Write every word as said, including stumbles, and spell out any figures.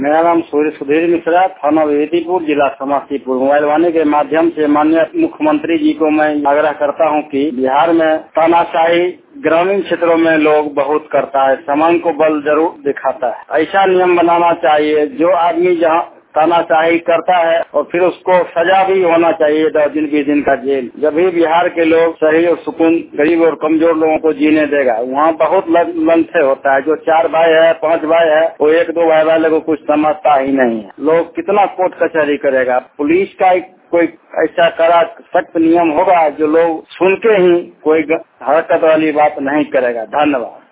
मेरा नाम सूर्य सुधीर मिश्रा, थाना विभूतिपुर, जिला समस्तीपुर। मोबाइल वाणी के माध्यम से माननीय मुख्यमंत्री जी को मैं आग्रह करता हूं कि बिहार में तानाशाही ग्रामीण क्षेत्रों में लोग बहुत करता है, समय को बल जरूर दिखाता है। ऐसा नियम बनाना चाहिए जो आदमी जहां तानाशाही करता है और फिर उसको सजा भी होना चाहिए, दस दिन बीस दिन का जेल। जब भी बिहार के लोग सही और सुकून गरीब और कमजोर लोगों को जीने देगा। वहाँ बहुत लंथे होता है, जो चार भाई है पांच भाई है वो एक दो भाई वाले को कुछ समझता ही नहीं है। लोग कितना कोर्ट कचहरी करेगा। पुलिस का कोई ऐसा कड़ा सख्त नियम होगा जो लोग सुन के ही कोई हरकत वाली बात नहीं करेगा। धन्यवाद।